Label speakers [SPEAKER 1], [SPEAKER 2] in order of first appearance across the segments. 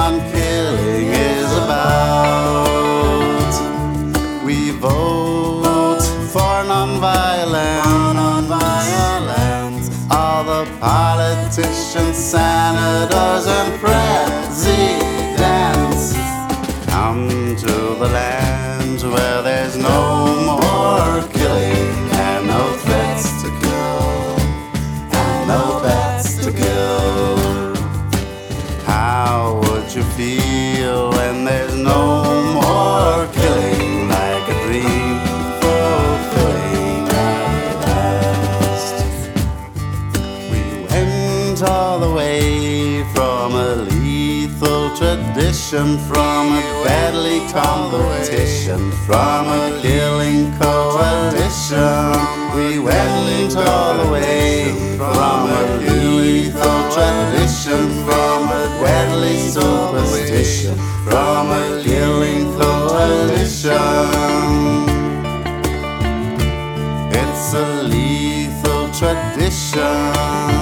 [SPEAKER 1] non-killing is about. We vote for non-violence. All the politicians, senators, and presidents come to the land where there's no more killing and no threats to kill and no bets to kill. How would you feel when there's no more killing, like a dream fulfilling at last? We went all the way from a lethal tradition, from a deadly competition, from a killing coalition. We went all the way from a lethal tradition, from a deadly superstition, from a killing coalition. It's a lethal tradition.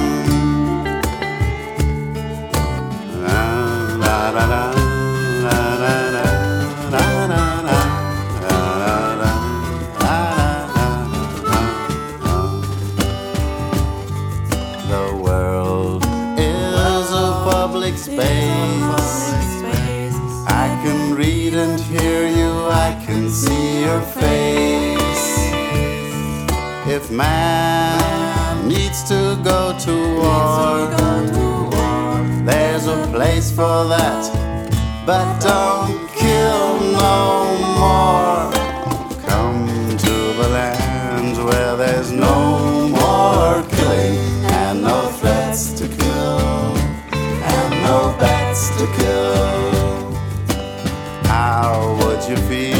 [SPEAKER 1] The world is a public space. I can read and hear you, I can see your face. If man needs to go to war, there's a place for that, but don't kill no more. Come to the land where there's no more killing and no threats to kill and no bets to kill. How would you feel